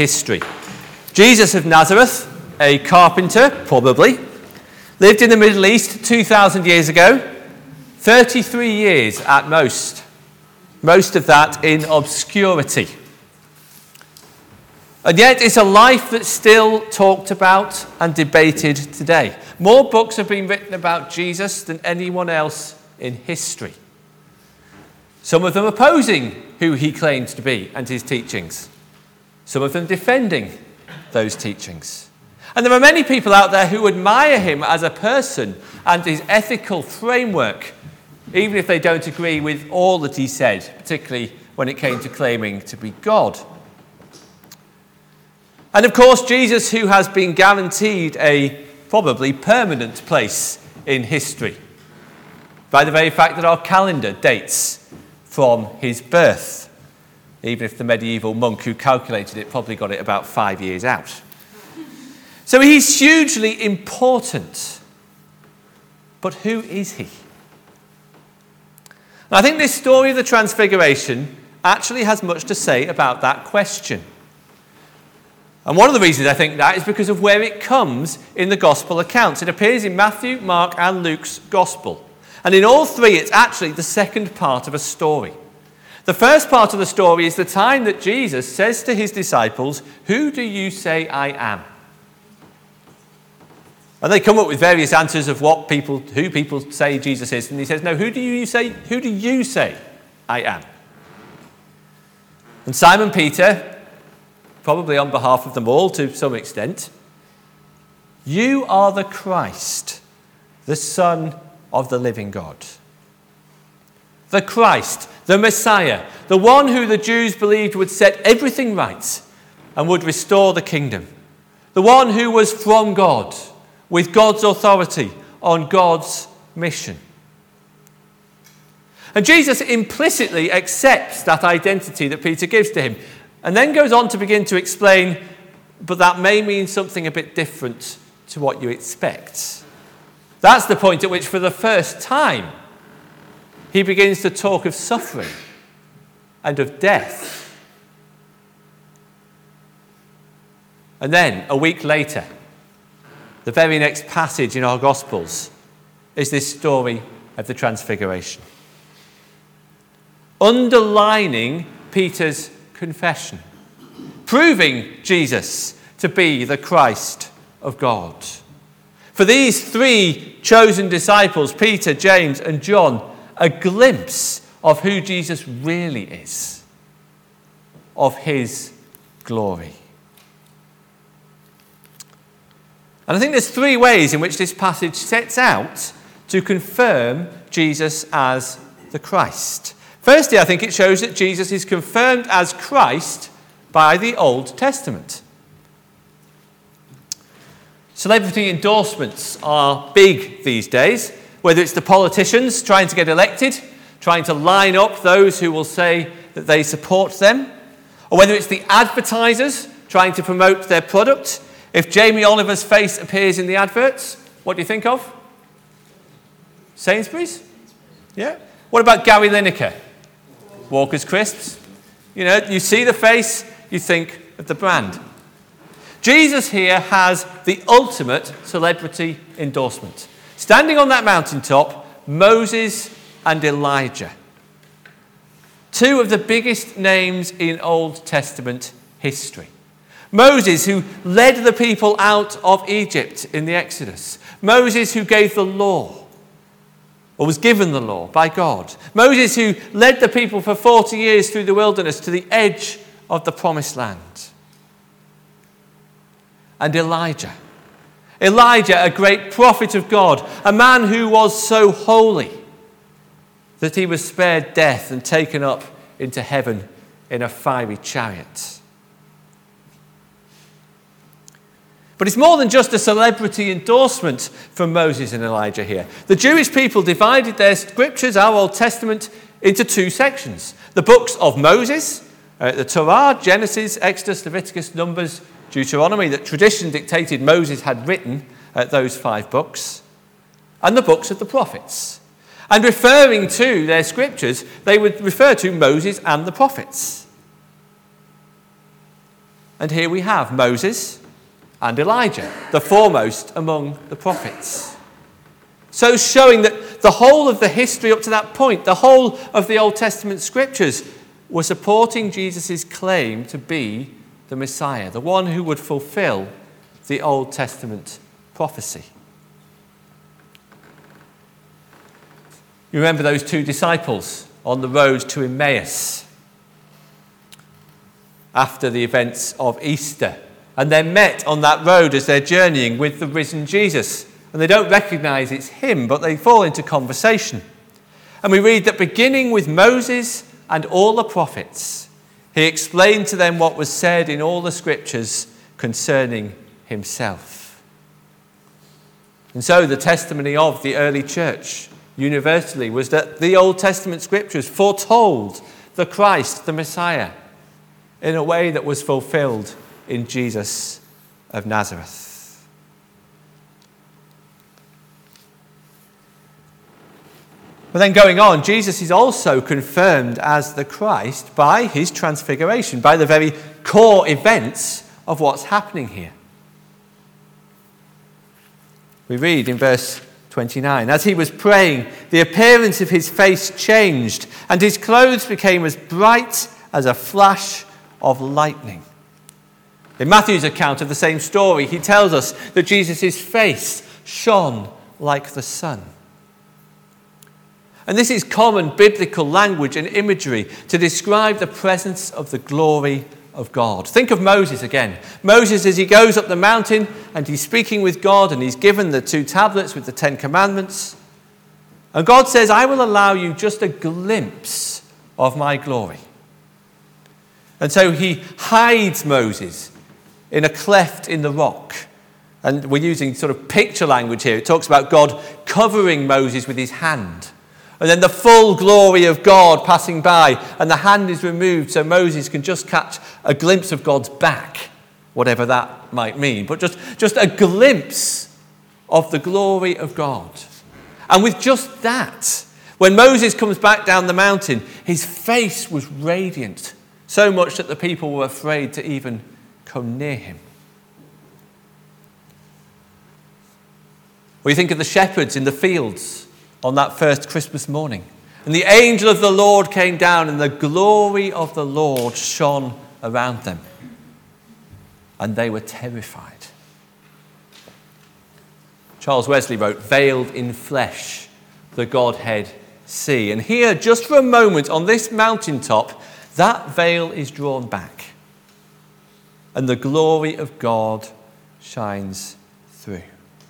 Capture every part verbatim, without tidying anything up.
history. Jesus of Nazareth, a carpenter, probably, lived in the Middle East two thousand years ago, thirty-three years at most, most of that in obscurity. And yet it's a life that's still talked about and debated today. More books have been written about Jesus than anyone else in history. Some of them opposing who he claims to be and his teachings. Some of them defending those teachings. And there are many people out there who admire him as a person and his ethical framework, even if they don't agree with all that he said, particularly when it came to claiming to be God. And of course, Jesus, who has been guaranteed a probably permanent place in history by the very fact that our calendar dates from his birth, even if the medieval monk who calculated it probably got it about five years out. So he's hugely important. But who is he? And I think this story of the Transfiguration actually has much to say about that question. And one of the reasons I think that is because of where it comes in the gospel accounts. It appears in Matthew, Mark, and Luke's gospel. And in all three, it's actually the second part of a story. The first part of the story is the time that Jesus says to his disciples, "Who do you say I am?" And they come up with various answers of what people, who people say Jesus is. And he says, "No, who do you say, who do you say I am?" And Simon Peter, probably on behalf of them all to some extent, "You are the Christ, the Son of the living God." The Christ, the Messiah, the one who the Jews believed would set everything right and would restore the kingdom. The one who was from God, with God's authority, on God's mission. And Jesus implicitly accepts that identity that Peter gives to him, and then goes on to begin to explain, but that may mean something a bit different to what you expect. That's the point at which, for the first time, he begins to talk of suffering and of death. And then, a week later, the very next passage in our Gospels is this story of the Transfiguration, underlining Peter's confession, proving Jesus to be the Christ of God. For these three chosen disciples, Peter, James, and John, a glimpse of who Jesus really is, of his glory. And I think there's three ways in which this passage sets out to confirm Jesus as the Christ. Firstly, I think it shows that Jesus is confirmed as Christ by the Old Testament. Celebrity endorsements are big these days, whether it's the politicians trying to get elected, trying to line up those who will say that they support them, or whether it's the advertisers trying to promote their product. If Jamie Oliver's face appears in the adverts, what do you think of? Sainsbury's? Yeah. What about Gary Lineker? Walker's Crisps? You know, you see the face, you think of the brand. Jesus here has the ultimate celebrity endorsement. Standing on that mountaintop, Moses and Elijah. Two of the biggest names in Old Testament history. Moses, who led the people out of Egypt in the Exodus. Moses, who gave the law, or was given the law by God. Moses, who led the people for forty years through the wilderness to the edge of the promised land. And Elijah. Elijah, a great prophet of God, a man who was so holy that he was spared death and taken up into heaven in a fiery chariot. But it's more than just a celebrity endorsement from Moses and Elijah here. The Jewish people divided their scriptures, our Old Testament, into two sections. The books of Moses, uh, the Torah, Genesis, Exodus, Leviticus, Numbers, Deuteronomy, that tradition dictated Moses had written uh, those five books, and the books of the prophets. And referring to their scriptures, they would refer to Moses and the prophets. And here we have Moses and Elijah, the foremost among the prophets. So showing that the whole of the history up to that point, the whole of the Old Testament scriptures, were supporting Jesus' claim to be the Messiah, the one who would fulfill the Old Testament prophecy. You remember those two disciples on the road to Emmaus after the events of Easter, and they're met on that road as they're journeying with the risen Jesus. And they don't recognize it's him, but they fall into conversation. And we read that beginning with Moses and all the prophets, he explained to them what was said in all the scriptures concerning himself. And so the testimony of the early church universally was that the Old Testament scriptures foretold the Christ, the Messiah, in a way that was fulfilled in Jesus of Nazareth. But then going on, Jesus is also confirmed as the Christ by his transfiguration, by the very core events of what's happening here. We read in verse twenty-nine, as he was praying, the appearance of his face changed, and his clothes became as bright as a flash of lightning. In Matthew's account of the same story, he tells us that Jesus' face shone like the sun. And this is common biblical language and imagery to describe the presence of the glory of God. Think of Moses again. Moses, as he goes up the mountain and he's speaking with God and he's given the two tablets with the Ten Commandments. And God says, I will allow you just a glimpse of my glory. And so he hides Moses in a cleft in the rock. And we're using sort of picture language here. It talks about God covering Moses with his hand. And then the full glory of God passing by, and the hand is removed so Moses can just catch a glimpse of God's back, whatever that might mean. But just, just a glimpse of the glory of God. And with just that, when Moses comes back down the mountain, his face was radiant, so much that the people were afraid to even come near him. Or you think of the shepherds in the fields on that first Christmas morning. And the angel of the Lord came down, and the glory of the Lord shone around them. And they were terrified. Charles Wesley wrote, veiled in flesh, the Godhead see. And here, just for a moment, on this mountaintop, that veil is drawn back. And the glory of God shines through.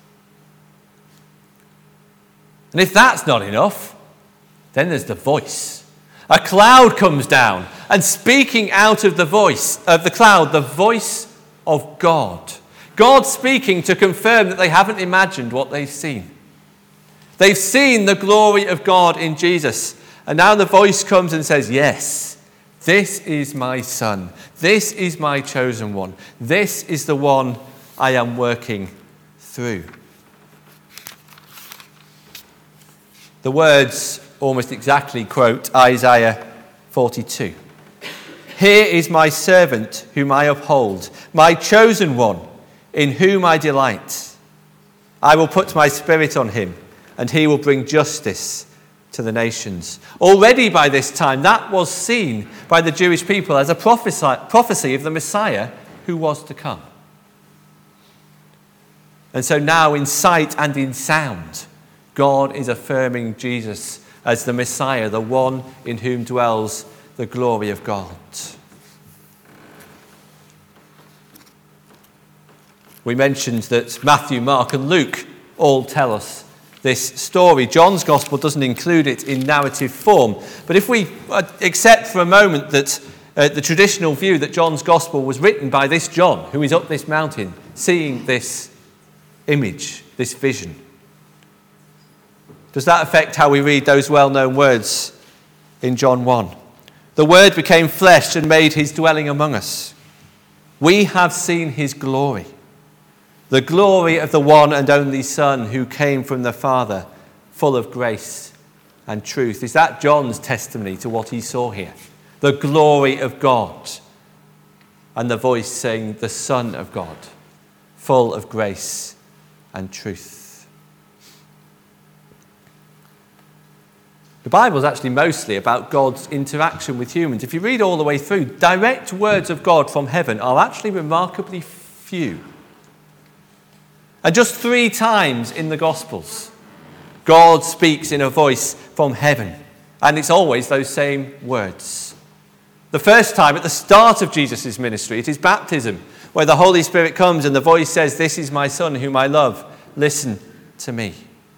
And if that's not enough, then there's the voice. A cloud comes down, and speaking out of the voice of the cloud, the voice of God. God speaking to confirm that they haven't imagined what they've seen. They've seen the glory of God in Jesus. And now the voice comes and says, yes, this is my son. This is my chosen one. This is the one I am working through. The words almost exactly quote Isaiah forty-two. Here is my servant whom I uphold, my chosen one, in whom I delight. I will put my spirit on him, and he will bring justice to the nations. Already by this time, that was seen by the Jewish people as a prophecy of the Messiah who was to come. And so now in sight and in sound, God is affirming Jesus as the Messiah, the one in whom dwells the glory of God. We mentioned that Matthew, Mark, and Luke all tell us this story. John's Gospel doesn't include it in narrative form. But if we accept for a moment that uh, the traditional view that John's Gospel was written by this John, who is up this mountain, seeing this image, this vision, does that affect how we read those well-known words in John one? The Word became flesh and made his dwelling among us. We have seen his glory, the glory of the one and only Son who came from the Father, full of grace and truth. Is that John's testimony to what he saw here? The glory of God. and the voice saying, the Son of God, full of grace and truth. The Bible is actually mostly about God's interaction with humans. If you read all the way through, direct words of God from heaven are actually remarkably few. And just three times in the Gospels, God speaks in a voice from heaven. And it's always those same words. The first time, at the start of Jesus' ministry, it is baptism, where the Holy Spirit comes and the voice says, this is my Son whom I love. Listen to me.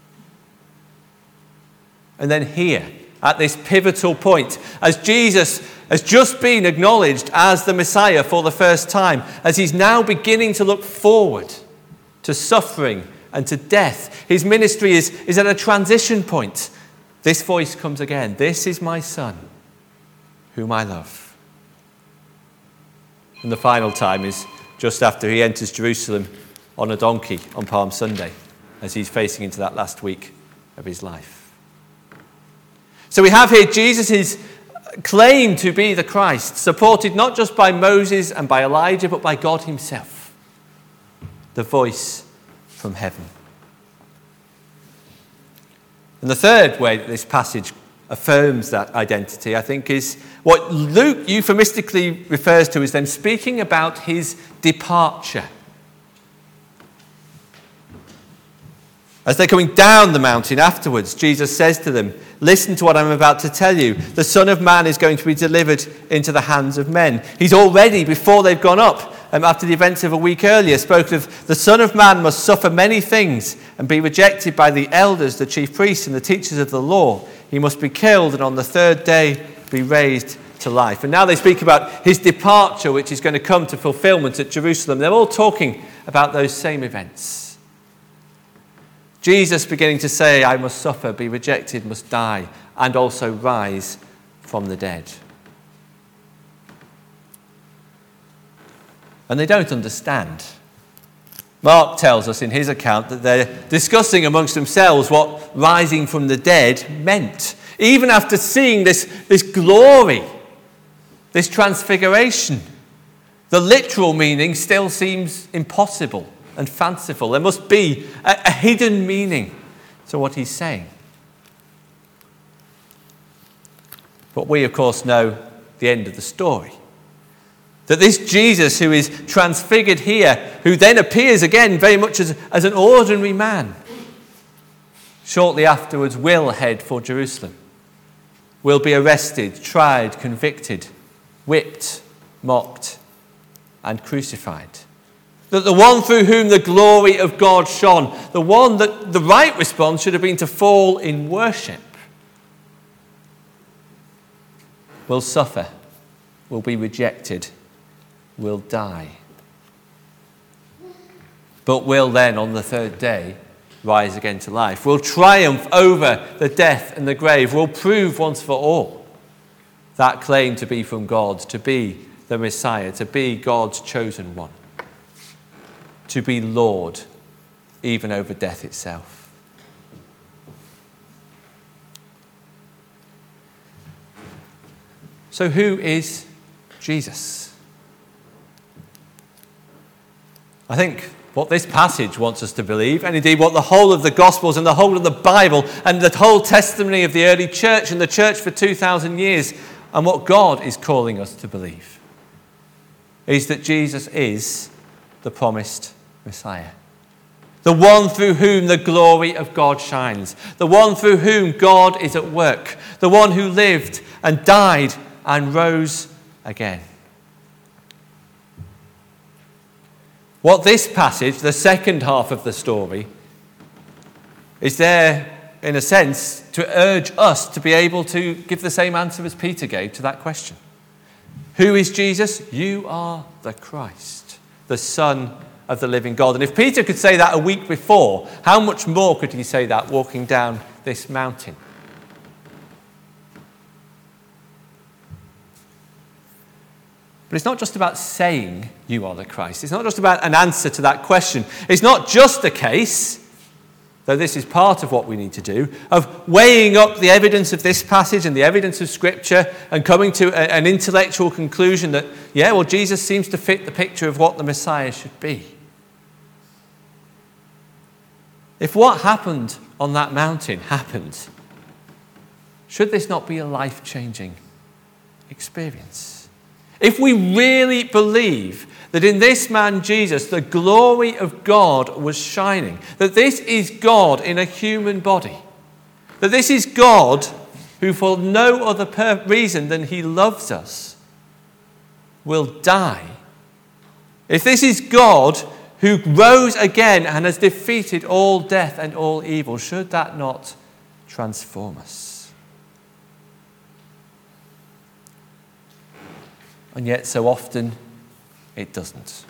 And then here, at this pivotal point, as Jesus has just been acknowledged as the Messiah for the first time, as he's now beginning to look forward to suffering and to death, his ministry is, is at a transition point. This voice comes again. This is my Son, whom I love. And the final time is just after he enters Jerusalem on a donkey on Palm Sunday, as he's facing into that last week of his life. So we have here Jesus' claim to be the Christ, supported not just by Moses and by Elijah, but by God himself, the voice from heaven. And the third way that this passage affirms that identity, I think, is what Luke euphemistically refers to as them speaking about his departure. As they're coming down the mountain afterwards, Jesus says to them, listen to what I'm about to tell you. The Son of Man is going to be delivered into the hands of men. He's already, before they've gone up, um, after the events of a week earlier, spoken of the Son of Man must suffer many things and be rejected by the elders, the chief priests, and the teachers of the law. He must be killed and on the third day be raised to life. And now they speak about his departure, which is going to come to fulfillment at Jerusalem. They're all talking about those same events. Jesus beginning to say, I must suffer, be rejected, must die, and also rise from the dead. And they don't understand. Mark tells us in his account that they're discussing amongst themselves what rising from the dead meant. Even after seeing this, this glory, this transfiguration, the literal meaning still seems impossible and fanciful. There must be a, a hidden meaning to what he's saying. But we, of course, know the end of the story. That this Jesus who is transfigured here, who then appears again very much as, as an ordinary man, shortly afterwards will head for Jerusalem, will be arrested, tried, convicted, whipped, mocked, and crucified. That the one through whom the glory of God shone, the one that the right response should have been to fall in worship, will suffer, will be rejected, will die. But will then, on the third day, rise again to life, will triumph over the death and the grave, will prove once for all that claim to be from God, to be the Messiah, to be God's chosen one, to be Lord even over death itself. So who is Jesus? I think what this passage wants us to believe, and indeed what the whole of the Gospels and the whole of the Bible and the whole testimony of the early church and the church for two thousand years, and what God is calling us to believe, is that Jesus is the promised Messiah. The one through whom the glory of God shines. The one through whom God is at work. The one who lived and died and rose again. What this passage, the second half of the story, is there, in a sense, to urge us to be able to give the same answer as Peter gave to that question. Who is Jesus? You are the Christ, the Son of the living God. And if Peter could say that a week before, how much more could he say that walking down this mountain? But it's not just about saying you are the Christ. It's not just about an answer to that question. It's not just a case though this is part of what we need to do, of weighing up the evidence of this passage and the evidence of Scripture and coming to a, an intellectual conclusion that, yeah, well, Jesus seems to fit the picture of what the Messiah should be. If what happened on that mountain happened, should this not be a life-changing experience? If we really believe that in this man Jesus the glory of God was shining, that this is God in a human body, that this is God who for no other per- reason than he loves us will die, if this is God who rose again and has defeated all death and all evil, should that not transform us? And yet so often it doesn't.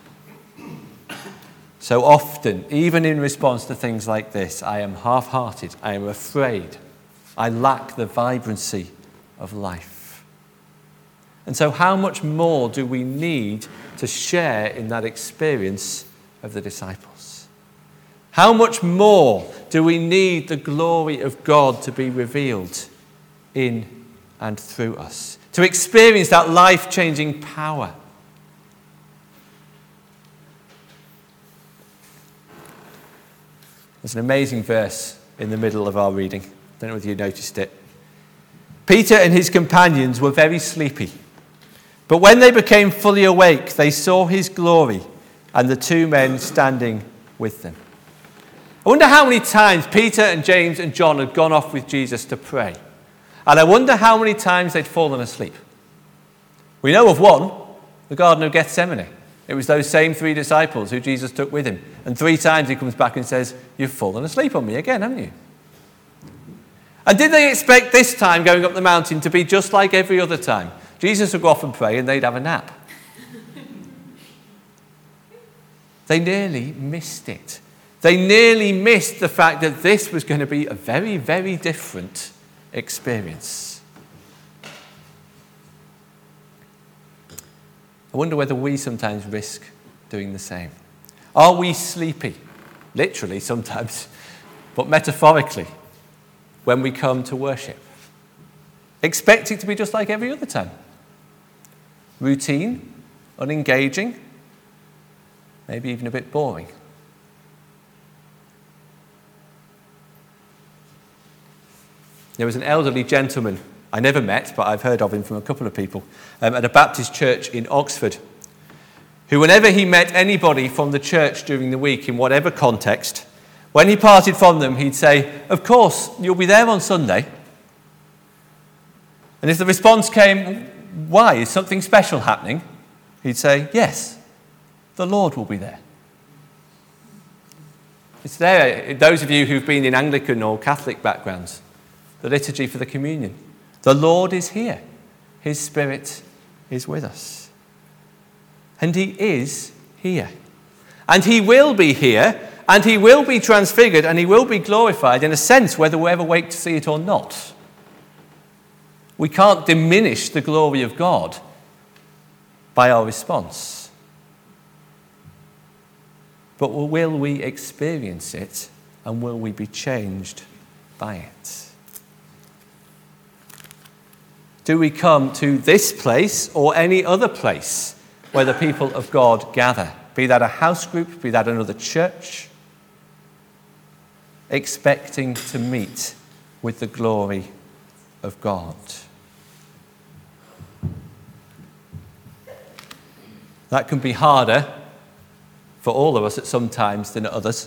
So often, even in response to things like this, I am half-hearted, I am afraid, I lack the vibrancy of life. And so how much more do we need to share in that experience of the disciples? How much more do we need the glory of God to be revealed in and through us, to experience that life-changing power? There's an amazing verse in the middle of our reading. I don't know whether you noticed it. Peter and his companions were very sleepy, but when they became fully awake, they saw his glory and the two men standing with them. I wonder how many times Peter and James and John had gone off with Jesus to pray. And I wonder how many times they'd fallen asleep. We know of one, the Garden of Gethsemane. It was those same three disciples who Jesus took with him. And three times he comes back and says, "You've fallen asleep on me again, haven't you?" And did they expect this time going up the mountain to be just like every other time? Jesus would go off and pray and they'd have a nap. They nearly missed it. They nearly missed the fact that this was going to be a very, very different experience. I wonder whether we sometimes risk doing the same. Are we sleepy, literally sometimes, but metaphorically, when we come to worship? Expect it to be just like every other time. Routine, unengaging, maybe even a bit boring. There was an elderly gentleman I never met, but I've heard of him from a couple of people, um, at a Baptist church in Oxford, who whenever he met anybody from the church during the week, in whatever context, when he parted from them, he'd say, "Of course, you'll be there on Sunday." And if the response came, "Why? Is something special happening?" he'd say, "Yes, the Lord will be there." It's there, those of you who've been in Anglican or Catholic backgrounds, the liturgy for the communion. The Lord is here. His Spirit is with us. And he is here. And he will be here, and he will be transfigured, and he will be glorified, in a sense, whether we ever wake to see it or not. We can't diminish the glory of God by our response. But will we experience it, and will we be changed by it? Do we come to this place or any other place where the people of God gather? Be that a house group, be that another church, expecting to meet with the glory of God. That can be harder for all of us at some times than at others.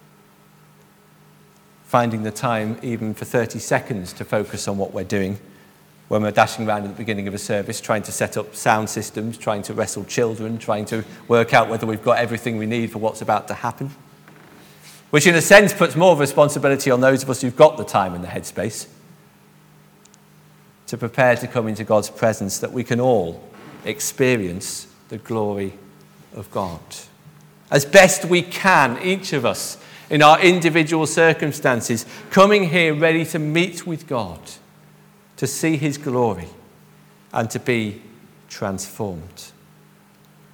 Finding the time even for thirty seconds to focus on what we're doing when we're dashing around at the beginning of a service, trying to set up sound systems, trying to wrestle children, trying to work out whether we've got everything we need for what's about to happen. Which in a sense puts more of a responsibility on those of us who've got the time and the headspace to prepare to come into God's presence, that we can all experience the glory of God. As best we can, each of us, in our individual circumstances, coming here ready to meet with God, to see his glory, and to be transformed.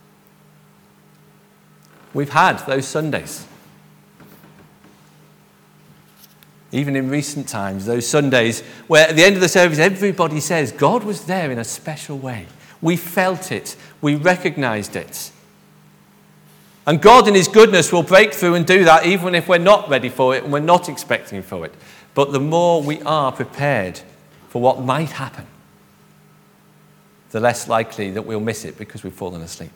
We've had those Sundays. Even in recent times, those Sundays where at the end of the service everybody says God was there in a special way. We felt it. We recognized it. And God in his goodness will break through and do that even if we're not ready for it and we're not expecting for it. But the more we are prepared for what might happen, the less likely that we'll miss it because we've fallen asleep.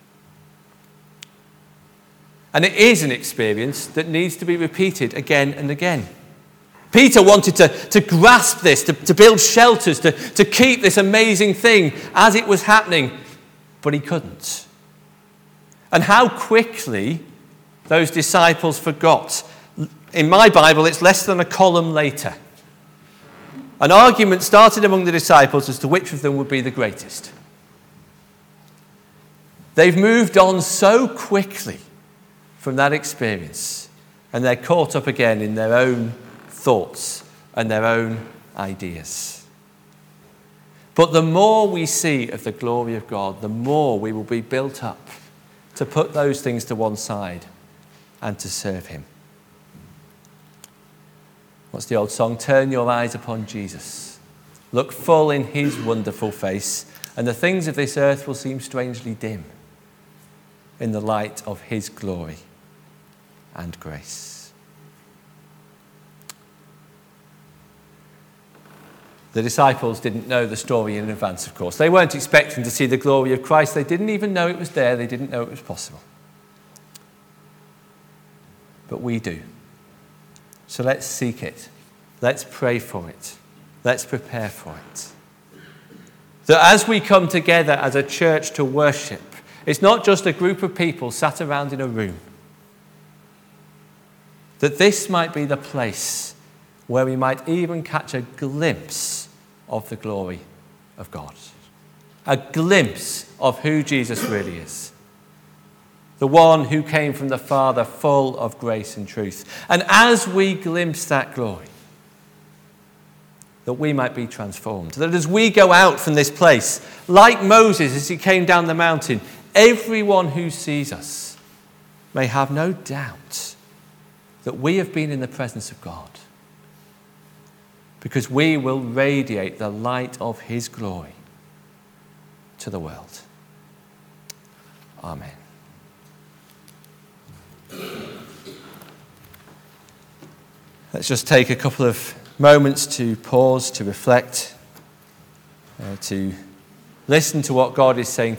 And it is an experience that needs to be repeated again and again. Peter wanted to, to grasp this, to, to build shelters, to, to keep this amazing thing as it was happening, but he couldn't. And how quickly those disciples forgot. In my Bible, it's less than a column later. An argument started among the disciples as to which of them would be the greatest. They've moved on so quickly from that experience, and they're caught up again in their own thoughts and their own ideas. But the more we see of the glory of God, the more we will be built up to put those things to one side and to serve him. What's the old song? Turn your eyes upon Jesus. Look full in his wonderful face, and the things of this earth will seem strangely dim in the light of his glory and grace. The disciples didn't know the story in advance, of course. They weren't expecting to see the glory of Christ. They didn't even know it was there. They didn't know it was possible. But we do. So let's seek it. Let's pray for it. Let's prepare for it. That as we come together as a church to worship, it's not just a group of people sat around in a room. That this might be the place where we might even catch a glimpse of the glory of God. A glimpse of who Jesus really is. The one who came from the Father full of grace and truth. And as we glimpse that glory, that we might be transformed. That as we go out from this place, like Moses as he came down the mountain, everyone who sees us may have no doubt that we have been in the presence of God. Because we will radiate the light of his glory to the world. Amen. Let's just take a couple of moments to pause, to reflect, uh, to listen to what God is saying